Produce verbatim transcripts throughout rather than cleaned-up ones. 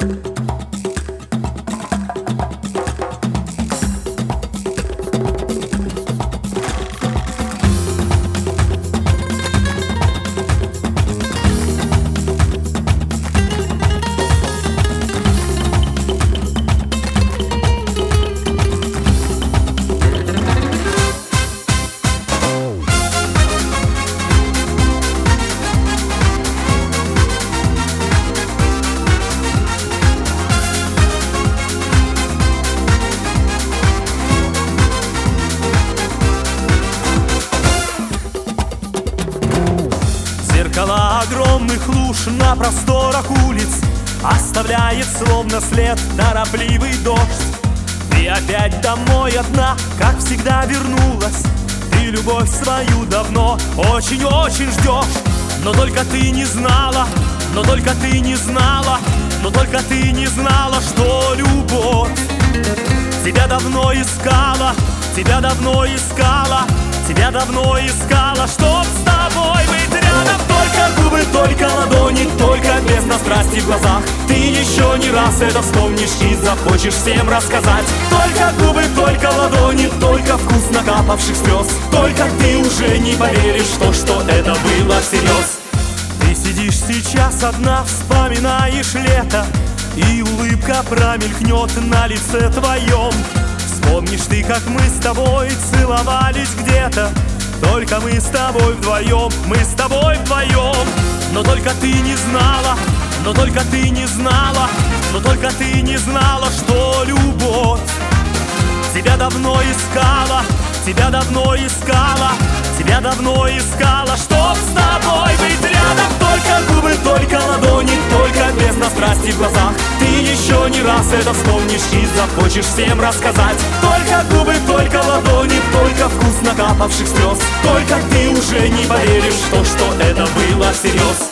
Зеркала огромных луж на просторах улиц оставляет словно след торопливый дождь. Ты опять домой одна, как всегда вернулась. Ты любовь свою давно очень-очень ждешь. Но только ты не знала, но только ты не знала, но только ты не знала, что любовь тебя давно искала, тебя давно искала, тебя давно искала, чтоб с тобой быть рядом. Только губы, только ладони, только бездна страсти в глазах. Ты еще не раз это вспомнишь и захочешь всем рассказать. Только губы, только ладони, только вкус накапавших слез. Только ты уже не поверишь в то, что это было всерьез. Ты сидишь сейчас одна, вспоминаешь лето, и улыбка промелькнет на лице твоем. Вспомнишь ты, как мы с тобой целовались где-то. Только мы с тобой вдвоем, мы с тобой вдвоем. Но только ты не знала, но только ты не знала, но только ты не знала, что любовь тебя давно искала, тебя давно искала, тебя давно искала, чтоб с тобой быть рядом. Только губы, только ладони, только бездна страсти в глазах. Ты еще не раз это вспомнишь и захочешь всем рассказать. Только губы, только ладони, только вкус накапавших слез. Только ты уже не поверишь в то, что это было всерьез.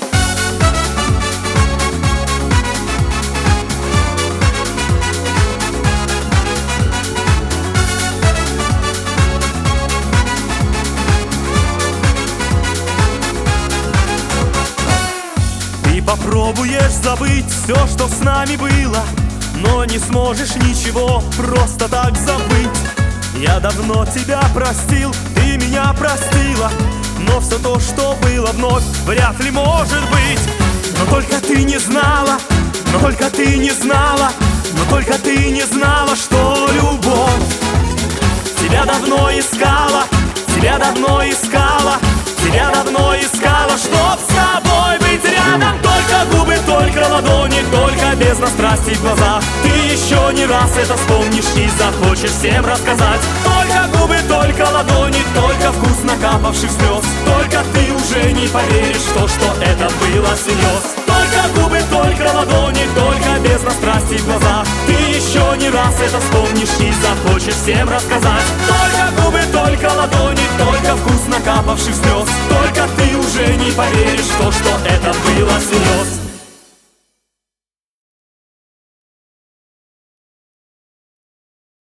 Попробуешь забыть все, что с нами было, но не сможешь ничего просто так забыть. Я давно тебя простил, ты меня простила, но все то, что было вновь, вряд ли может быть. Но только ты не знала, но только ты не знала, но только ты не знала, что любовь тебя давно искала, тебя давно искала, тебя давно искала, чтоб с тобой быть рядом. Только губы, только ладони, только бездна страсти в глазах. Ты еще не раз это вспомнишь и захочешь всем рассказать. Только губы, только ладони, только вкус накапавших слез. Только ты уже не поверишь в то, что это было всерьез. Только губы, только ладони, только бездна страсти в глазах. Ты еще не раз это вспомнишь и захочешь всем рассказать. Только губы, только ладони, только вкус накапавших слез. Только ты уже не поверишь в то, что это было